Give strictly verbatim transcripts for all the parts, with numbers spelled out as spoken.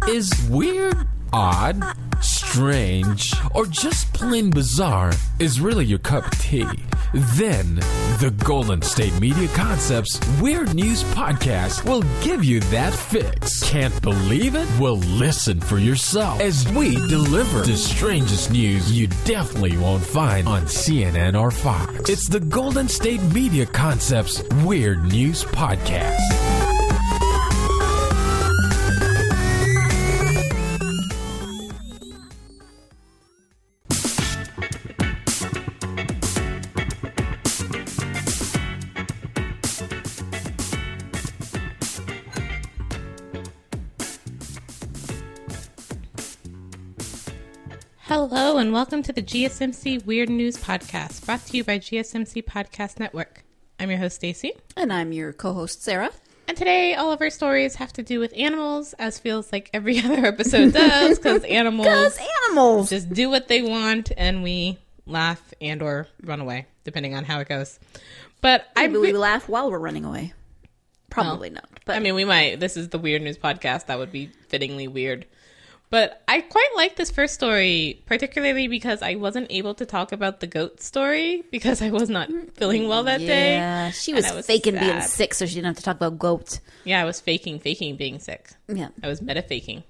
Is weird, odd, strange, or just plain bizarre is really your cup of tea? Then the Golden State Media Concepts Weird News Podcast will give you that fix. Can't believe it? Well, listen for yourself as we deliver the strangest news you definitely won't find on C N N or Fox. It's the Golden State Media Concepts Weird News Podcast. Hello and welcome to the G S M C Weird News Podcast, brought to you by G S M C Podcast Network. I'm your host, Stacy. And I'm your co-host, Sarah. And today, all of our stories have to do with animals, as feels like every other episode does, because animals, Because animals just do what they want, and we laugh and or run away, depending on how it goes. But I Maybe we laugh while we're running away. Probably well, not. But I mean, we might. This is the Weird News Podcast. That would be fittingly weird. But I quite like this first story, particularly because I wasn't able to talk about the goat story because I was not feeling well that yeah, day. Yeah, she was, was faking sad. being sick so she didn't have to talk about goats. Yeah, I was faking, faking being sick. Yeah. I was meta-faking.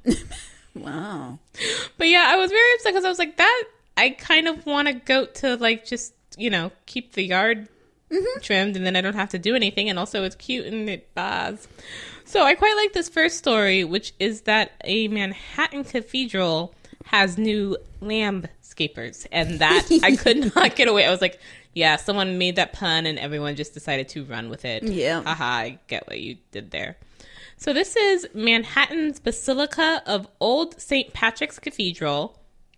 Wow. But yeah, I was very upset because I was like, that, I kind of want a goat to like just, you know, keep the yard mm-hmm. trimmed and then I don't have to do anything. And also it's cute and it buzz. So I quite like this first story, which is that a Manhattan cathedral has new landscapers. And that, I could not get away. I was like, yeah, someone made that pun and everyone just decided to run with it. Yeah. Haha, I get what you did there. So this is Manhattan's Basilica of Old Saint Patrick's Cathedral.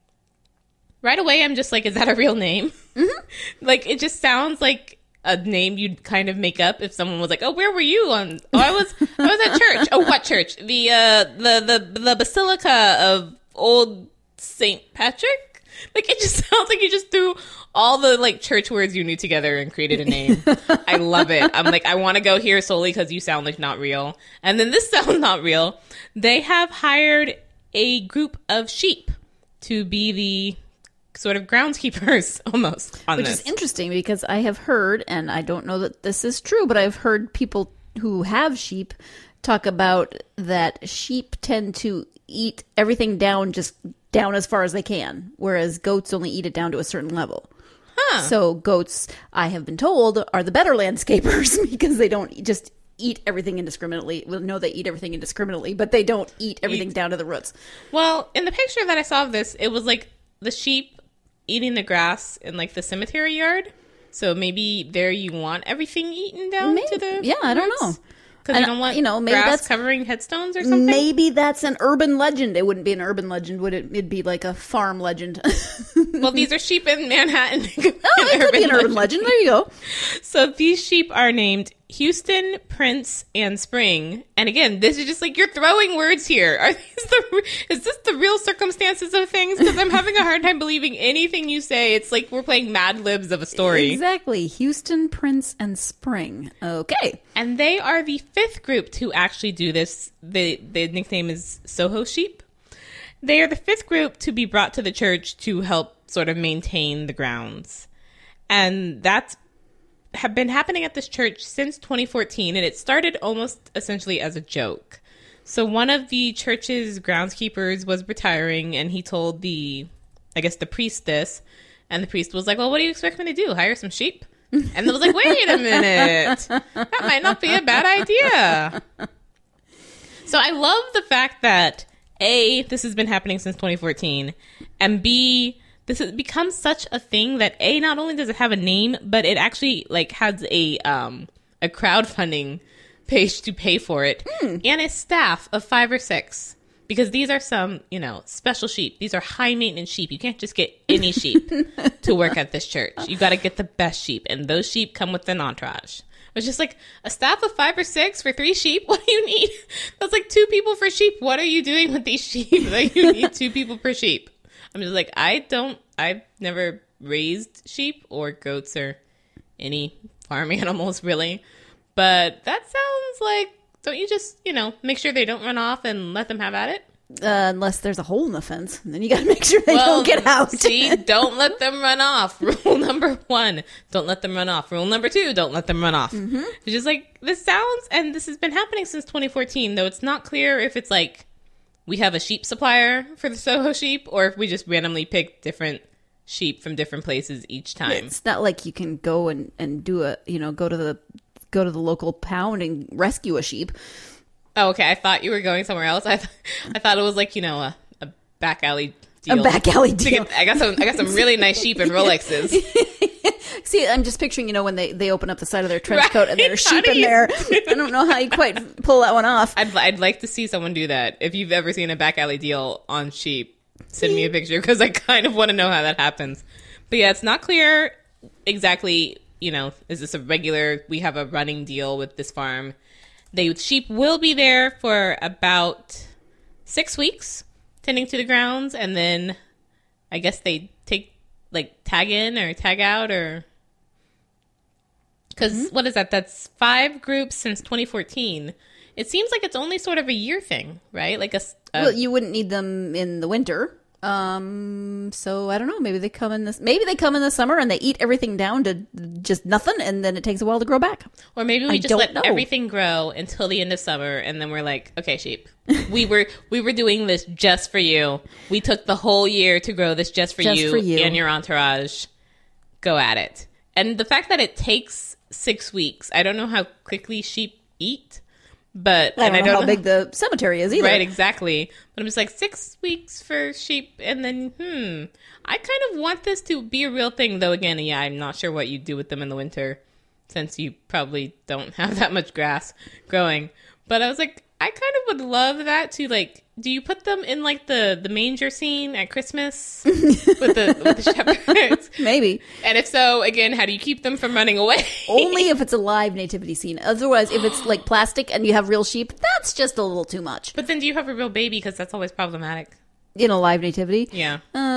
Right away, I'm just like, is that a real name? Mm-hmm. Like, it just sounds like a name you'd kind of make up if someone was like, "Oh, where were you on?" Oh, I was, I was at church. Oh, what church? The uh, the the the Basilica of Old Saint Patrick. Like, it just sounds like you just threw all the like church words you knew together and created a name. I love it. I'm like, I want to go here solely because you sound like not real, and then this sounds not real. They have hired a group of sheep to be the sort of groundskeepers almost on Which this. is interesting because I have heard, and I don't know that this is true, but I've heard people who have sheep talk about that sheep tend to eat everything down, just down as far as they can, whereas goats only eat it down to a certain level. Huh. So goats, I have been told, are the better landscapers because they don't just eat everything indiscriminately. Well, no, they eat everything indiscriminately, but they don't eat everything eat. down to the roots. Well, in the picture that I saw of this, it was like the sheep eating the grass in like the cemetery yard. So maybe there you want everything eaten down maybe. to the yeah I don't know because you don't want you know maybe grass that's covering headstones or something. Maybe that's an urban legend. It wouldn't be an urban legend, would it? It'd be like a farm legend. Well, these are sheep in Manhattan. Oh, it could be an urban legend. There you go. So these sheep are named Houston, Prince, and Spring. And again, this is just like, you're throwing words here. Are these the, is this the real circumstances of things? Because I'm having a hard time believing anything you say. It's like we're playing Mad Libs of a story. Exactly. Houston, Prince, and Spring. Okay. And they are the fifth group to actually do this. The, the nickname is Soho Sheep. They are the fifth group to be brought to the church to help sort of maintain the grounds. And that's have been happening at this church since twenty fourteen, and it started almost essentially as a joke. So one of the church's groundskeepers was retiring, and he told the, I guess, the priest this, and the priest was like, well, what do you expect me to do? Hire some sheep? And it was like, wait a minute. That might not be a bad idea. So I love the fact that, A, this has been happening since twenty fourteen, and B, this has become such a thing that A, not only does it have a name, but it actually like has a um a crowdfunding page to pay for it, hmm. and a staff of five or six. Because these are some, you know, special sheep. These are high maintenance sheep. You can't just get any sheep to work at this church. You got to get the best sheep, and those sheep come with an entourage. It's just like a staff of five or six for three sheep. What do you need? That's like two people for sheep. What are you doing with these sheep? Like, you need two people per sheep. I'm just like, I don't, I've never raised sheep or goats or any farm animals really. But that sounds like, don't you just, you know, make sure they don't run off and let them have at it? Uh, unless there's a hole in the fence. And then you got to make sure they Well, don't get out. See, don't let them run off. Rule number one, don't let them run off. Rule number two, don't let them run off. Mm-hmm. It's just like, this sounds, and this has been happening since twenty fourteen, though it's not clear if it's like, we have a sheep supplier for the Soho sheep, or if we just randomly pick different sheep from different places each time. It's not like you can go and, and do a, you know, go to the, go to the local pound and rescue a sheep. Oh, okay. I thought you were going somewhere else. I, th- I thought it was like, you know, a, a back alley deal. A back alley deal. Get, I got some. I got some really nice sheep and Rolexes. See, I'm just picturing, you know, when they, they open up the side of their trench Right. coat and there's How sheep do in you- there. I don't know how you quite pull that one off. I'd I'd like to see someone do that. If you've ever seen a back alley deal on sheep, send me a picture because I kind of want to know how that happens. But yeah, it's not clear exactly. You know, is this a regular? We have a running deal with this farm. The sheep will be there for about six weeks, tending to the grounds, and then I guess they take like tag in or tag out, or because mm-hmm. what is that? That's five groups since twenty fourteen. It seems like it's only sort of a year thing, right? Like a, a Well, you wouldn't need them in the winter. Um, so I don't know. Maybe they come in this. Maybe they come in the summer and they eat everything down to just nothing, and then it takes a while to grow back. Or maybe we I just don't let know. everything grow until the end of summer, and then we're like, okay, sheep, we were we were doing this just for you. We took the whole year to grow this just for, Just you, for you. and your entourage. Go at it. And the fact that it takes six weeks, I don't know how quickly sheep eat, but I don't and know I don't how know big the cemetery is either. Right, exactly. But I'm just like, six weeks for sheep, and then, hmm. I kind of want this to be a real thing, though, again, yeah, I'm not sure what you do with them in the winter, since you probably don't have that much grass growing. But I was like, I kind of would love that to, like, do you put them in, like, the, the manger scene at Christmas with the with the shepherds? Maybe. And if so, again, how do you keep them from running away? Only if it's a live nativity scene. Otherwise, if it's like plastic and you have real sheep, that's just a little too much. But then do you have a real baby? Because that's always problematic. In a live nativity? Yeah.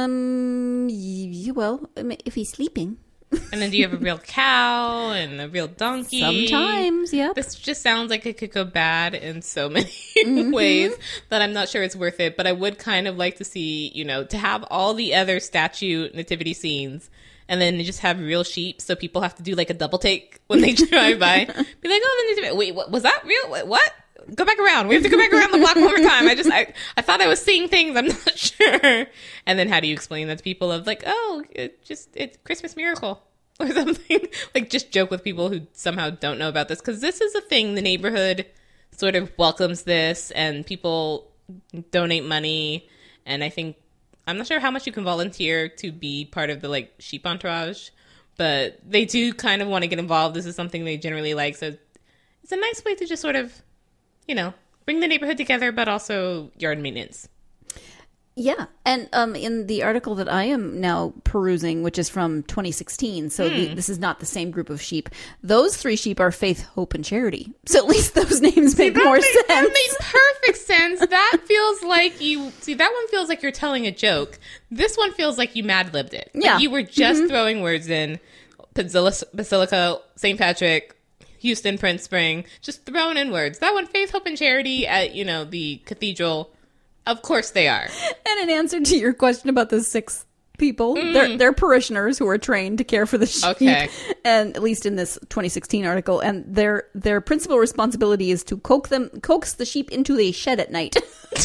Um, y- well, I mean, if he's sleeping. And then do you have a real cow and a real donkey? Sometimes, yep. This just sounds like it could go bad in so many mm-hmm. ways that I'm not sure it's worth it. But I would kind of like to see, you know, to have all the other statue nativity scenes and then just have real sheep, so people have to do like a double take when they drive by. Be like, oh, the nativity. Wait, what, was that real? Wait, what? Go back around. We have to go back around the block one more time. I just, I, I thought I was seeing things. I'm not sure. And then how do you explain that to people of like, oh, it just, it's Christmas miracle or something? Like, just joke with people who somehow don't know about this. Because this is a thing. The neighborhood sort of welcomes this, and people donate money. And I think, I'm not sure how much you can volunteer to be part of the like sheep entourage, but they do kind of want to get involved. This is something they generally like. So it's a nice way to just sort of, you know, bring the neighborhood together, but also yard maintenance. Yeah. And um, in the article that I am now perusing, which is from twenty sixteen, so Hmm. the, this is not the same group of sheep. Those three sheep are Faith, Hope, and Charity. So at least those names make That more makes, sense. That makes perfect sense. That feels like you... See, that one feels like you're telling a joke. This one feels like you mad-libbed it. Like Yeah. you were just Mm-hmm. throwing words in. Basilica, Basilica, Saint Patrick, Houston, Prince Spring. Just throwing in words. That one, Faith, Hope, and Charity at, you know, the cathedral. Of course they are. And in answer to your question about the six people, Mm. they're, they're parishioners who are trained to care for the sheep. Okay. And at least in this twenty sixteen article, and their their principal responsibility is to coax them coax the sheep into the shed at night.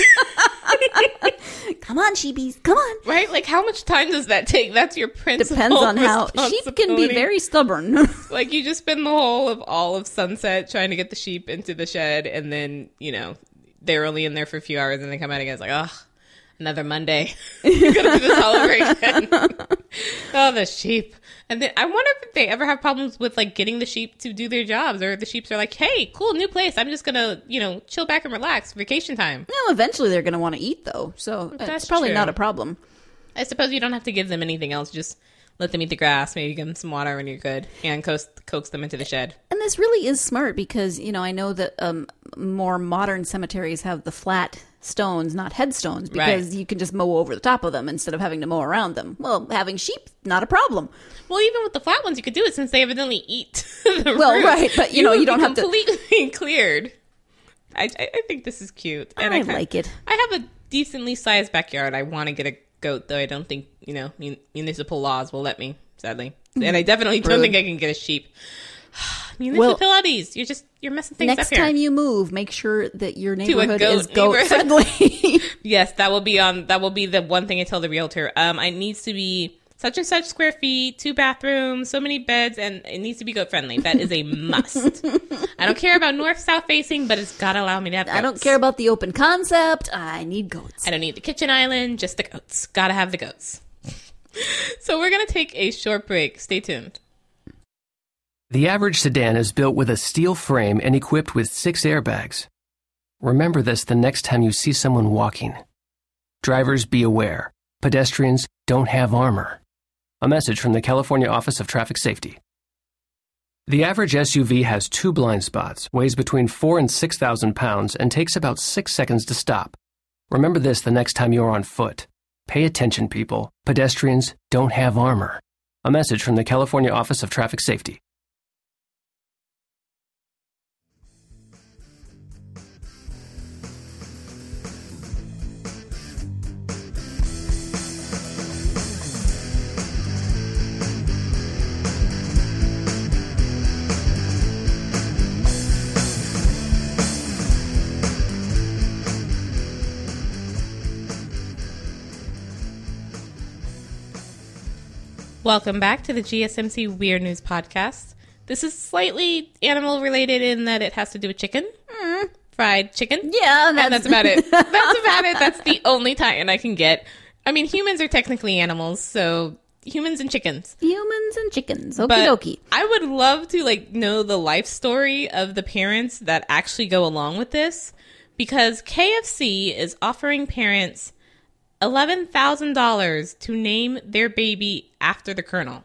Come on, sheepies, come on. Right? Like, how much time does that take? That's your principal Depends on how sheep can be responsibility. very stubborn. Like, you just spend the whole of all of sunset trying to get the sheep into the shed, and then, you know, they're only in there for a few hours, and they come out again. It's like, ugh, another Monday. You're gonna do this all over again. Oh, the sheep. And then I wonder if they ever have problems with, like, getting the sheep to do their jobs, or the sheeps are like, hey, cool, new place. I'm just gonna, you know, chill back and relax. Vacation time. No, eventually they're going to want to eat, though. So That's it's probably true. not a problem. I suppose you don't have to give them anything else. Just let them eat the grass. Maybe give them some water when you're good, and coax, coax them into the shed. And this really is smart because, you know, I know that um, more modern cemeteries have the flat stones, not headstones, because Right. you can just mow over the top of them instead of having to mow around them. Well, having sheep, not a problem. Well, even with the flat ones, you could do it since they evidently eat the Well, roots. right, but, you know, would you don't be have to- completely cleared. I, I I think this is cute. I kind- like it. I have a decently sized backyard. I want to get a goat, though I don't think, you know, mun- municipal laws will let me, sadly. And I definitely don't Rude. think I can get a sheep. Municipalities, you're just, you're messing things Next up here. time you move, make sure that your neighborhood goat is goat neighborhood. friendly. Yes, that will be on. That will be the one thing I tell the realtor. Um, it needs to be such and such square feet, two bathrooms, so many beds, and it needs to be goat friendly. That is a must. I don't care about north south facing, but it's gotta allow me to have goats. I don't care about the open concept. I need goats. I don't need the kitchen island, just the goats. Gotta have the goats. So we're gonna take a short break. Stay tuned. The average sedan is built with a steel frame and equipped with six airbags. Remember this the next time you see someone walking. Drivers, be aware. Pedestrians don't have armor. A message from the California Office of Traffic Safety. The average S U V has two blind spots, weighs between four and six thousand pounds, and takes about six seconds to stop. Remember this the next time you're on foot. Pay attention, people. Pedestrians don't have armor. A message from the California Office of Traffic Safety. Welcome back to the G S M C Weird News Podcast. This is slightly animal related in that it has to do with chicken. Mm. Fried chicken. Yeah, that's, and that's about it. That's about it. That's the only tie-in I can get. I mean, humans are technically animals, so humans and chickens. Humans and chickens. Okie But dokie. I would love to like know the life story of the parents that actually go along with this, because K F C is offering parents eleven thousand dollars to name their baby after the Colonel,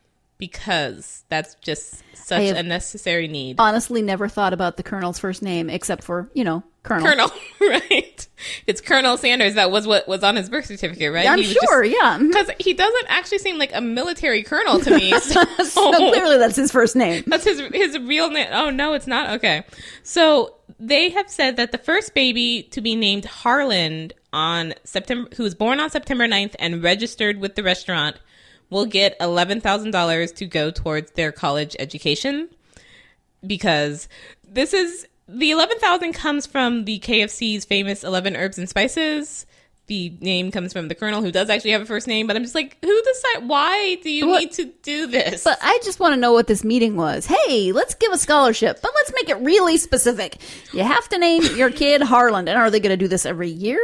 because that's just such have- a necessary need. Honestly, never thought about the Colonel's first name except for, you know, Colonel. Colonel, right? It's Colonel Sanders. That was what was on his birth certificate, right? I'm He was sure, just- yeah. Because he doesn't actually seem like a military colonel to me. So, So clearly that's his first name. that's his his real name. Oh no, it's not. Okay, so they have said that the first baby to be named Harland on September, who was born on September ninth and registered with the restaurant, will get eleven thousand dollars to go towards their college education. Because this is the eleven thousand comes from the K F C's famous eleven herbs and spices. The name comes from the Colonel, who does actually have a first name, but I'm just like, who decide? Why do you What- need to do this? But I just want to know what this meeting was. Hey, let's give a scholarship, but let's make it really specific. You have to name your kid Harland. And are they going to do this every year?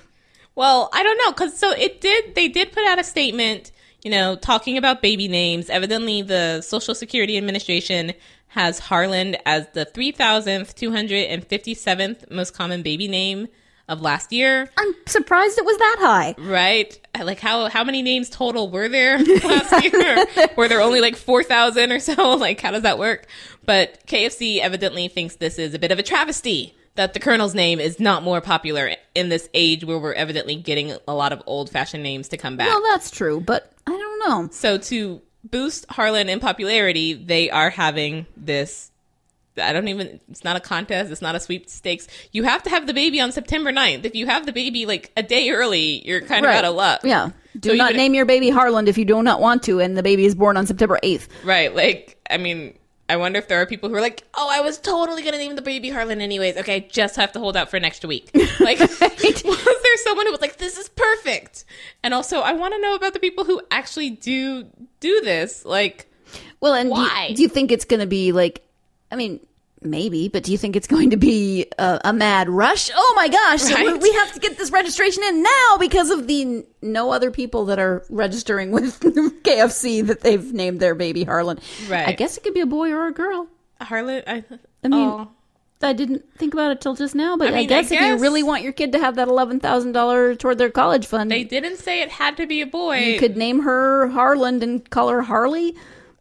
Well, I don't know, because so it did, they did put out a statement, you know, talking about baby names. Evidently, the Social Security Administration has Harland as the three thousand two hundred fifty-seventh most common baby name of last year. I'm surprised it was that high. Right? Like, how how many names total were there last year? Were there only like four thousand or so? Like, how does that work? But K F C evidently thinks this is a bit of a travesty, that the Colonel's name is not more popular in this age where we're evidently getting a lot of old-fashioned names to come back. Well, that's true, but I don't know. So to boost Harlan in popularity, they are having this, I don't even, it's not a contest, it's not a sweepstakes. You have to have the baby on September ninth. If you have the baby like a day early, you're kind of Right. out of luck. Yeah. Do So not even- name your baby Harland if you do not want to, and the baby is born on September eighth. Right. Like, I mean, I wonder if there are people who are like, oh, I was totally going to name the baby Harlan anyways. Okay, I just have to hold out for next week. Like, was there someone who was like, this is perfect? And also, I want to know about the people who actually do do this. Like, Well, and do you- Why? Do, you think it's going to be like, I mean, maybe, but do you think it's going to be a, a mad rush? Oh my gosh, so we- Right? we have to get this registration in now because of the n- no other people that are registering with K F C that they've named their baby Harlan. Right. I guess it could be a boy or a girl. Harlan, I, I mean, oh. I didn't think about it till just now, but I I, mean, I guess, if you guess- really want your kid to have that eleven thousand dollars toward their college fund, They didn't say it had to be a boy. you could name her Harland and call her Harley.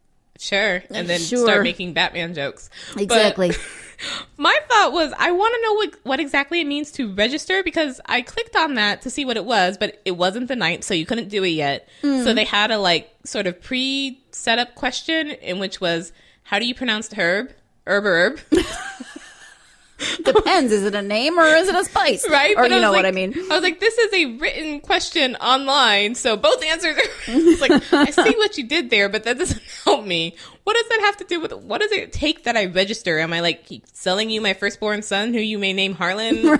Sure. And then Sure. start making Batman jokes. But Exactly. my thought was, I want to know what, what exactly it means to register, because I clicked on that to see what it was, but it wasn't the ninth, so you couldn't do it yet. Hmm. So they had a like sort of pre-set up question in which was, how do you pronounce herb? Herb or herb? Depends. Is it a name or is it a spice? Right? Or But you know like, what I mean. I was like, this is a written question online, so both answers are it's like, I see what you did there, but that doesn't help me. What does that have to do with, what does it take that I register? Am I like selling you my firstborn son who you may name Harlan?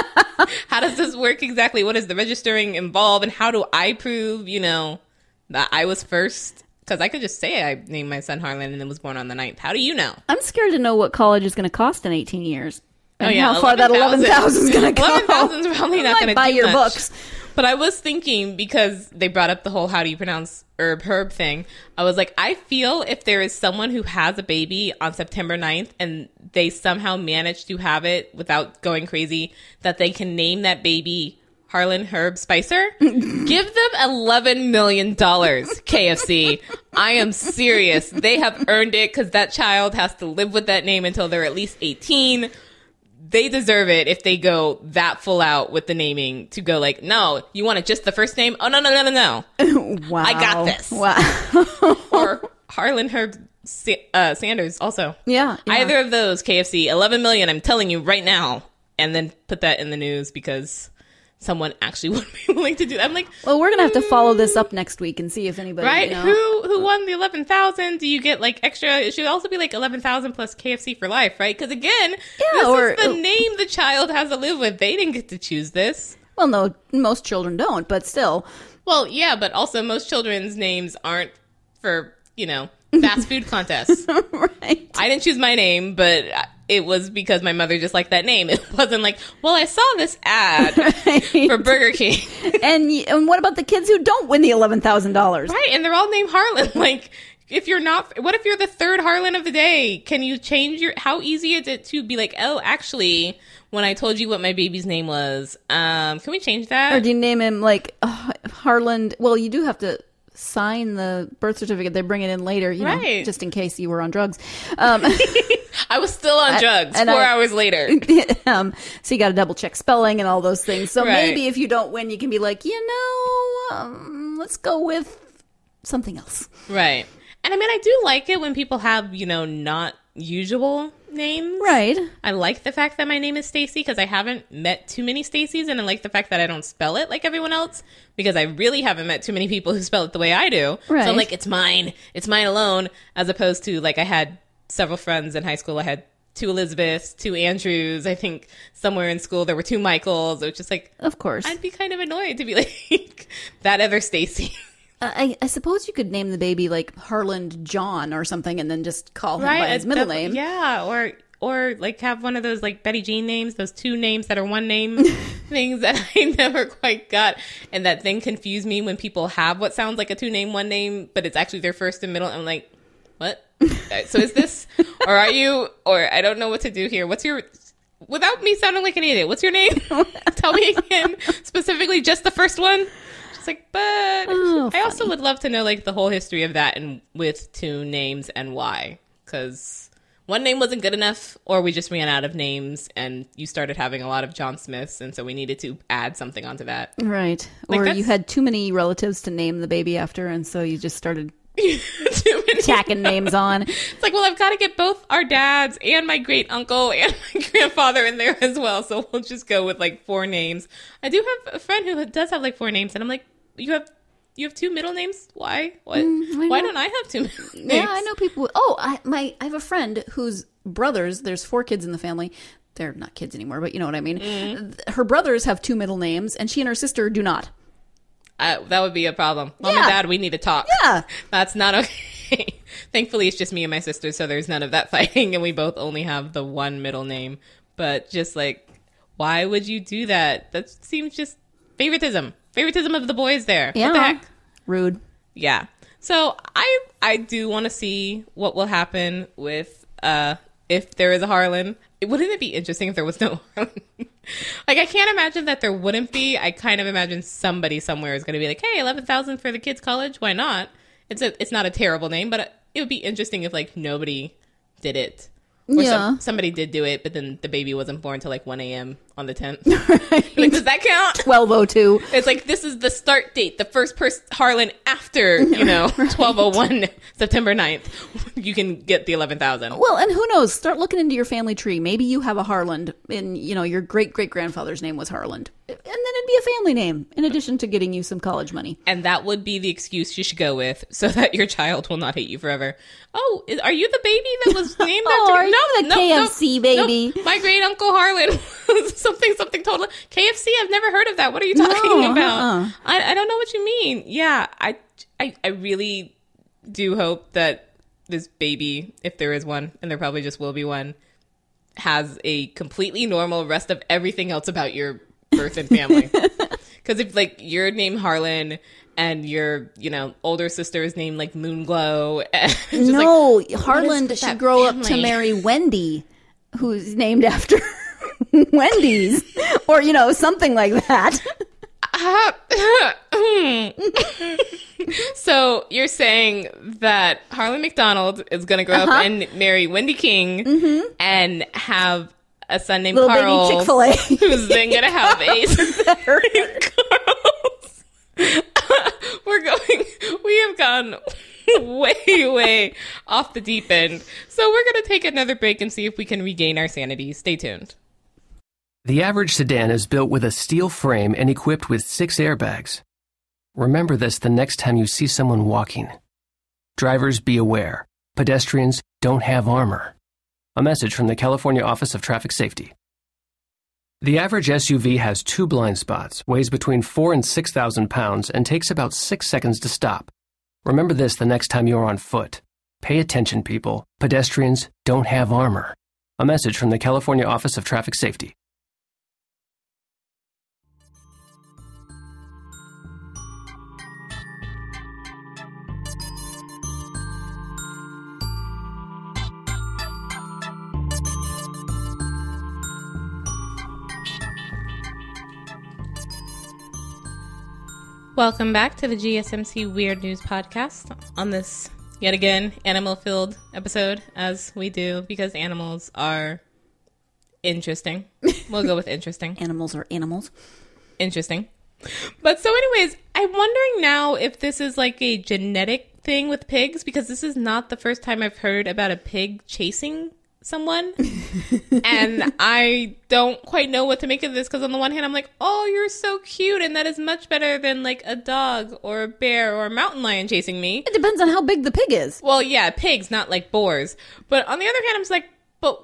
How does this work exactly? What does the registering involve? And how do I prove, you know, that I was first? Because I could just say I named my son Harlan and then was born on the ninth. How do you know? I'm scared to know what college is going to cost in eighteen years. And Oh, yeah, how far that eleven thousand is going to go. eleven thousand is probably I not might going to buy do your much. books. But I was thinking, because they brought up the whole how do you pronounce herb herb thing, I was like, I feel if there is someone who has a baby on September ninth and they somehow manage to have it without going crazy, that they can name that baby Harlan Herb Spicer, give them eleven million dollars, K F C. I am serious. They have earned it because that child has to live with that name until they're at least eighteen. They deserve it if they go that full out with the naming to go like, no, you want it just the first name? Oh, no, no, no, no, no. Wow. I got this. Wow. Or Harlan Herb Sa- uh, Sanders also. Yeah, yeah. Either of those, K F C, eleven million, I'm telling you right now. And then put that in the news because someone actually would be willing to do that. I'm like, Well, we're going to have to follow this up next week and see if anybody, right? you know. Who who won the eleven thousand? Do you get like extra? It should also be like eleven thousand plus K F C for life, right? Because again, Yeah, this or- is the name the child has to live with. They didn't get to choose this. Well, no, most children don't, but still. Well, yeah, but also most children's names aren't for, you know, fast food contests. Right. I didn't choose my name, but it was because my mother just liked that name. It wasn't like, well, I saw this ad for Burger King. And, y- and what about the kids who don't win the eleven thousand dollars? Right, and they're all named Harlan. Like, if you're not, what if you're the third Harlan of the day? Can you change your, how easy is it to be like, oh, actually, when I told you what my baby's name was, um, can we change that? Or do you name him like uh, Harlan? Well, you do have to sign the birth certificate. They bring it in later, you know, Right. just in case you were on drugs. Um, I was still on drugs and four I- hours later. um, so you got to double check spelling and all those things. So Right. maybe if you don't win, you can be like, you know, um, let's go with something else. Right. And I mean, I do like it when people have, you know, not usual names. Right. I like the fact that my name is Stacy because I haven't met too many Stacys, and I like the fact that I don't spell it like everyone else because I really haven't met too many people who spell it the way I do. Right. So I'm like, it's mine. It's mine alone, as opposed to like I had several friends in high school. I had two Elizabeths, two Andrews. I think somewhere in school there were two Michaels. It was just like, Of course. I'd be kind of annoyed to be like that other Stacy. I, I suppose you could name the baby like Harland John or something and then just call him by his uh, middle that- name. Yeah, or or like have one of those like Betty Jean names, those two names that are one name things that I never quite got, and that thing confused me when people have what sounds like a two name one name, but it's actually their first and middle. I'm like, what? So is this, or are you, or I don't know what to do here. What's your, without me sounding like an idiot, what's your name? Tell me again, specifically just the first one. Just like, but Oh, I also funny. would love to know like the whole history of that and with two names and why, because one name wasn't good enough, or we just ran out of names and you started having a lot of John Smiths, and so we needed to add something onto that. Right. Like, or that's- you had too many relatives to name the baby after, and so you just started Too many. tacking names on. It's like, well, I've got to get both our dads and my great uncle and my grandfather in there as well, so we'll just go with like four names. I do have a friend who does have like four names, and I'm like, you have you have two middle names? Why? What? Mm, I Why know. don't I have two middle names? Yeah, I know people. Oh, I my I have a friend whose brothers. There's four kids in the family. They're not kids anymore, but you know what I mean. Mm-hmm. Her brothers have two middle names, and she and her sister do not. Uh, that would be a problem. Mom Yeah. and Dad, we need to talk. Yeah. That's not okay. Thankfully, it's just me and my sister, so there's none of that fighting, and we both only have the one middle name. But just like, why would you do that? That seems just favoritism. Favoritism of the boys there. Yeah, What the heck? rude. Yeah. So I I do want to see what will happen with uh if there is a Harlan. Wouldn't it be interesting if there was no Harlan? Like, I can't imagine that there wouldn't be. I kind of imagine somebody somewhere is going to be like, hey, eleven thousand for the kids' college. Why not? It's a it's not a terrible name, but it would be interesting if like nobody did it. Or Yeah. some, somebody did do it, but then the baby wasn't born till like one a.m. on the tenth. Like, does that count? twelve oh two. It's like, this is the start date. The first person, Harlan, after, you know, right. twelve oh one, September ninth, you can get the eleven thousand. Well, and who knows? Start looking into your family tree. Maybe you have a Harland, and, you know, your great-great-grandfather's name was Harland. And then it'd be a family name, in addition to getting you some college money. And that would be the excuse you should go with, so that your child will not hate you forever. Oh, is, are you the baby that was named oh, after? Are no, you the no, K F C no, baby. No. My great uncle Harlan was something, something totally. K F C, I've never heard of that. What are you talking no, about? Uh-uh. I, I don't know what you mean. Yeah, I, I, I really do hope that this baby, if there is one, and there probably just will be one, has a completely normal rest of everything else about your birth and family. Because if, like, you're named Harlan and your, you know, older sister is named, like, Moonglow. No, like, Harlan should grow family? up to marry Wendy, who's named after Wendy's. Or, you know, something like that. So you're saying that Harlan McDonald is going to grow uh-huh. up and marry Wendy King mm-hmm. and have a son named Little Carl, baby Chick-fil-A. who's then going to have a son named Carl. We're going, we have gone way, way off the deep end. So we're going to take another break and see if we can regain our sanity. Stay tuned. The average sedan is built with a steel frame and equipped with six airbags. Remember this the next time you see someone walking. Drivers, be aware. Pedestrians don't have armor. A message from the California Office of Traffic Safety. The average S U V has two blind spots, weighs between four and six thousand pounds, and takes about six seconds to stop. Remember this the next time you're on foot. Pay attention, people. Pedestrians don't have armor. A message from the California Office of Traffic Safety. Welcome back to the G S M C Weird News Podcast on this, yet again, animal-filled episode, as we do, because animals are interesting. We'll go with interesting. Animals are animals. Interesting. But so anyways, I'm wondering now if this is like a genetic thing with pigs, because this is not the first time I've heard about a pig chasing someone. And I don't quite know what to make of this, because on the one hand I'm like, oh, you're so cute, and that is much better than like a dog or a bear or a mountain lion chasing me. It depends on how big the pig is. Well, yeah, pigs, not like boars. But on the other hand, I'm just like, but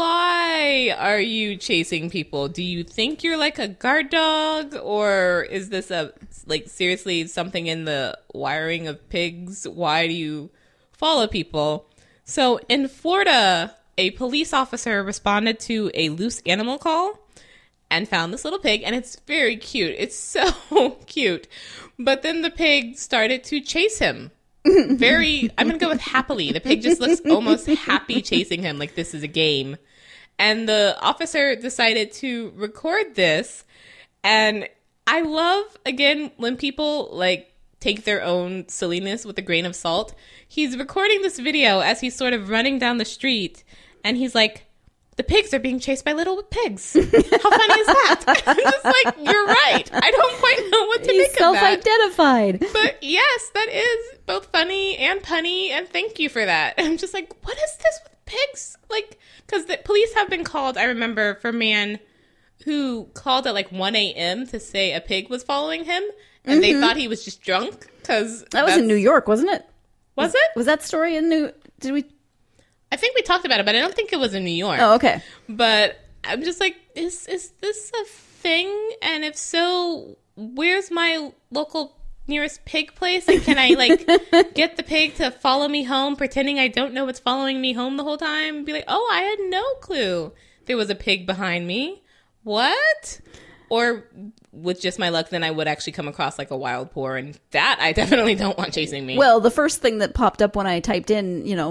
why are you chasing people? Do you think you're like a guard dog, or is this a like seriously something in the wiring of pigs? Why do you follow people? So in Florida, a police officer responded to a loose animal call and found this little pig, and it's very cute. It's so cute. But then the pig started to chase him. Very, I'm going to go with happily. The pig just looks almost happy chasing him, like this is a game. And the officer decided to record this. And I love, again, when people like take their own silliness with a grain of salt. He's recording this video as he's sort of running down the street. And he's like, the pigs are being chased by little pigs. How funny is that? I'm just like, you're right. I don't quite know what to He's make of that. self-identified. But yes, that is both funny and punny, and thank you for that. I'm just like, what is this with pigs? Like, because the police have been called, I remember, for a man who called at like one a.m. to say a pig was following him, and mm-hmm. they thought he was just drunk. Cause that was in New York, wasn't it? Was it? Was that story in New... Did we... I think we talked about it, but I don't think it was in New York. Oh, okay. But I'm just like, is is this a thing? And if so, where's my local nearest pig place? And can I, like, get the pig to follow me home, pretending I don't know it's following me home the whole time? Be like, oh, I had no clue there was a pig behind me. What? Or with just my luck, then I would actually come across, like, a wild boar, and that I definitely don't want chasing me. Well, the first thing that popped up when I typed in, you know,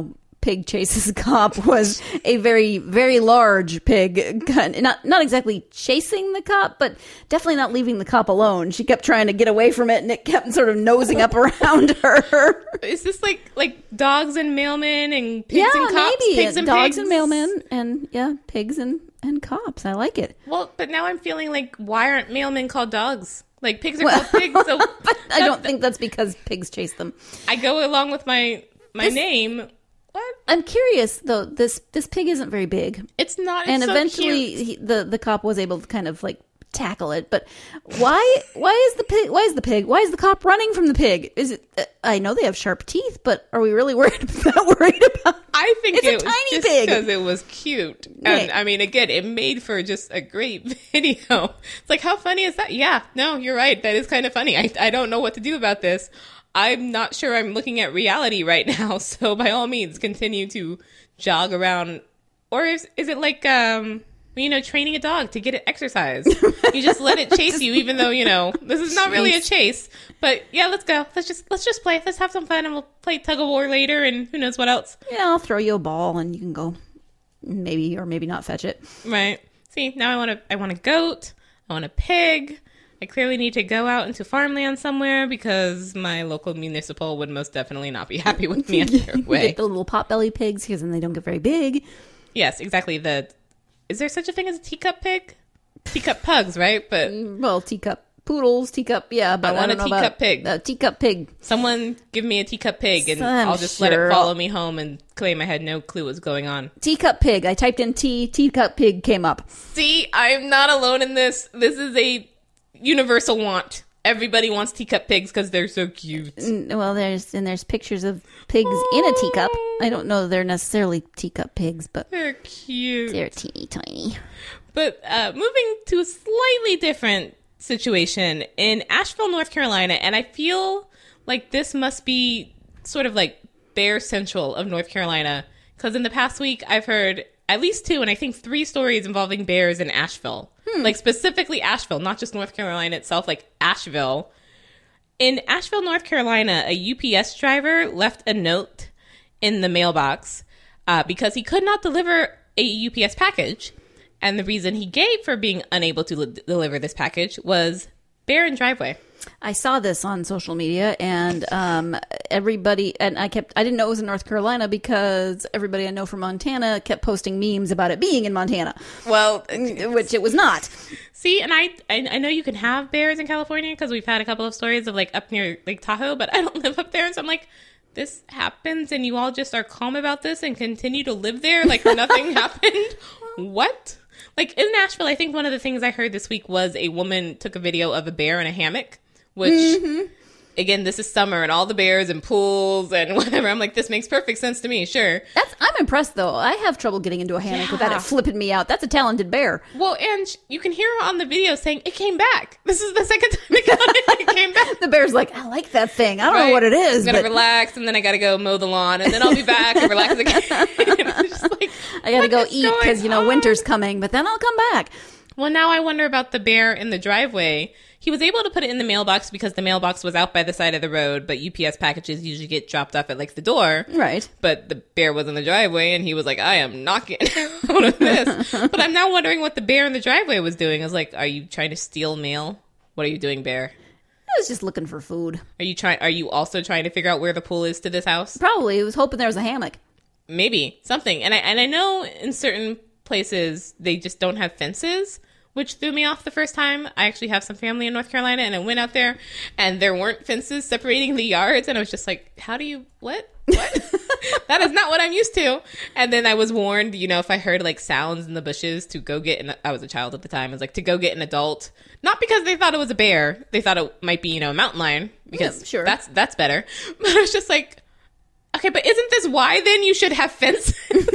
pig chases a cop was a very, very large pig. Not not exactly chasing the cop, but definitely not leaving the cop alone. She kept trying to get away from it, and it kept sort of nosing up around her. Is this like like dogs and mailmen and pigs yeah, and cops? maybe. Pigs and dogs pigs? and mailmen, and yeah, pigs and, and cops. I like it. Well, but now I'm feeling like, why aren't mailmen called dogs? Like, pigs are Well, called pigs, so... But I don't think that's because pigs chase them. I go along with my my This- name. What? I'm curious though. This this pig isn't very big, It's not. It's and so eventually cute. he, the the cop was able to kind of like tackle it. But why why is the pig? Why is the pig? Why is the cop running from the pig? Is it? Uh, I know they have sharp teeth, but are we really worried about worried about? I think It's a it was tiny just pig. because it was cute. And Right. I mean, again, it made for just a great video. It's like, how funny is that? Yeah, no, you're right. That is kind of funny. I, I don't know what to do about this. I'm not sure I'm looking at reality right now. So by all means, continue to jog around. Or is, is it like, um, you know, training a dog to get it exercise? You just let it chase you, even though, you know, this is not really a chase. But yeah, let's go. Let's just let's just play. Let's have some fun, and we'll play tug of war later, and who knows what else. Yeah, I'll throw you a ball and you can go, maybe or maybe not fetch it. Right. See, now I want to. I want a goat. I want a pig. I clearly need to go out into farmland somewhere because my local municipal would most definitely not be happy with me either way. Get the little potbelly pigs because then they don't get very big. Yes, exactly. The is there such a thing as a teacup pig? Teacup pugs, right? But Well, teacup poodles, teacup, yeah, but I I, want don't a know teacup about pig. A teacup pig. someone give me a teacup pig, and I'm I'll just let sure it follow I'll- me home and claim I had no clue what's going on. Teacup pig. I typed in T. Teacup pig came up. See, I'm not alone in this. This is a universal want. Everybody wants teacup pigs because they're so cute. Mm, Well, there's and there's pictures of pigs in a teacup. I don't know that they're necessarily teacup pigs, but They're cute. they're teeny tiny. But uh, moving to a slightly different situation in Asheville, North Carolina, and I feel like this must be sort of like Bear Central of North Carolina, because in the past week I've heard at least two, and I think three stories involving bears in Asheville. Like specifically Asheville, not just North Carolina itself, like Asheville. In Asheville, North Carolina, a U P S driver left a note in the mailbox uh, because he could not deliver a U P S package. And the reason he gave for being unable to li- deliver this package was bear in driveway. I saw this on social media, and um, everybody, and I kept, I didn't know it was in North Carolina because everybody I know from Montana kept posting memes about it being in Montana, Well, which it was not. see, and I, I I know you can have bears in California because we've had a couple of stories of like up near Lake Tahoe, but I don't live up there, and so I'm like, this happens, and you all just are calm about this and continue to live there like nothing happened. What? Like in Nashville, I think one of the things I heard this week was a woman took a video of a bear in a hammock, which, mm-hmm. again, this is summer and all the bears and pools and whatever. I'm like, this makes perfect sense to me. Sure. That's, I'm impressed though. I have trouble getting into a hammock without Yeah. it flipping me out. That's a talented bear. Well, and sh- you can hear her on the video saying it came back. This is the second time it, got it, it came back. The bear's like, I like that thing. I don't Right? know what it is, I'm gonna but relax, and then I gotta go mow the lawn, and then I'll be back and relax again. It's just like, I gotta what go is eat going because, you know, on? winter's coming, but then I'll come back. Well, now I wonder about the bear in the driveway. He was able to put it in the mailbox because the mailbox was out by the side of the road, but U P S packages usually get dropped off at like the door. Right. But the bear was in the driveway, and he was like, I am not getting out of this. But I'm now wondering what the bear in the driveway was doing. I was like, are you trying to steal mail? What are you doing, bear? I was just looking for food. Are you trying? Are you also trying to figure out where the pool is to this house? Probably. I was hoping there was a hammock. Maybe something. And I and I know in certain places they just don't have fences, which threw me off the first time. I actually have some family in North Carolina, and I went out there, and there weren't fences separating the yards, and I was just like, how do you, what? What? That is not what I'm used to. And then I was warned, you know, if I heard like sounds in the bushes to go get an, I was a child at the time, I was like, to go get an adult. Not because they thought it was a bear. They thought it might be, you know, a mountain lion, because Yeah, sure. that's, that's better. But I was just like, okay, but isn't this why then you should have fences?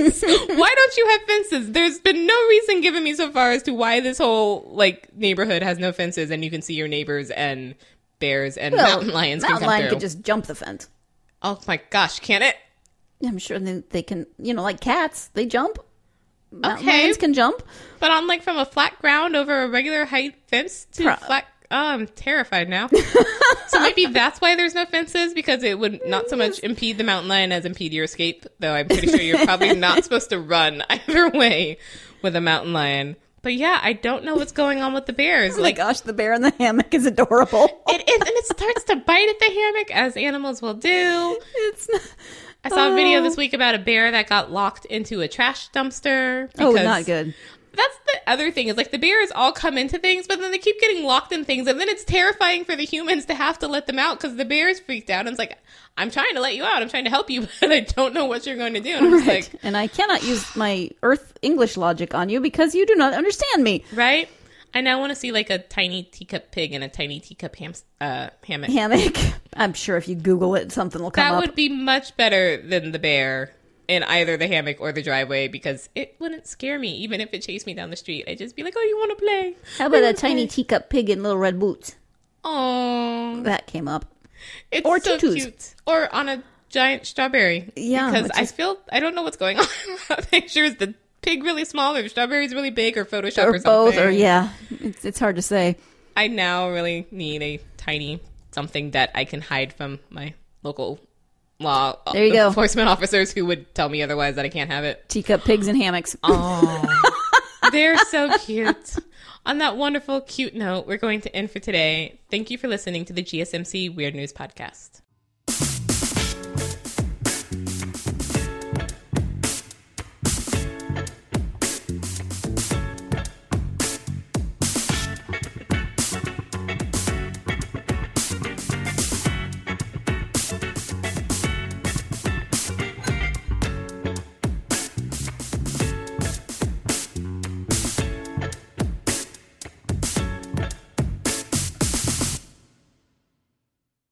Why don't you have fences? There's been no reason given me so far as to why this whole like neighborhood has no fences, and you can see your neighbors and bears and Well, mountain lions mountain can come lion through. could just jump the fence. Oh my gosh, can it? I'm sure they, they can, you know, like cats, they jump. Mountain Okay. lions can jump. But on like from a flat ground over a regular height fence to Pro- flat. Oh, I'm terrified now. So maybe that's why there's no fences, because it would not so much impede the mountain lion as impede your escape, though I'm pretty sure you're probably not supposed to run either way with a mountain lion. But yeah, I don't know what's going on with the bears. Oh like, my gosh, the bear in the hammock is adorable. It is, and it starts to bite at the hammock, as animals will do. It's not... I saw oh. a video this week about a bear that got locked into a trash dumpster. Oh, not good. That's the other thing, is like the bears all come into things, but then they keep getting locked in things, and then it's terrifying for the humans to have to let them out because the bear's freaked out. And it's like, I'm trying to let you out. I'm trying to help you, but I don't know what you're going to do. And I'm just Right. like, and I cannot use my Earth English logic on you because you do not understand me. right? I now want to see like a tiny teacup pig and a tiny teacup ham- uh, hammock. Hammock. I'm sure if you Google it, something will come That up. would be much better than the bear in either the hammock or the driveway, because it wouldn't scare me even if it chased me down the street. I'd just be like, oh, you want to play? How about a tiny teacup pig in little red boots? Oh, That came up. it's Or so tutus. cute. Or on a giant strawberry. Yeah, because which I is- feel I don't know what's going on. I'm not sure is the pig really small or the strawberry's really big or Photoshop or, Or something. both, or yeah. It's, it's hard to say. I now really need a tiny something that I can hide from my local law There you go. enforcement officers who would tell me otherwise that I can't have it. Teacup pigs and hammocks. Oh, they're so cute. On that wonderful, cute note, we're going to end for today. Thank you for listening to the G S M C Weird News Podcast.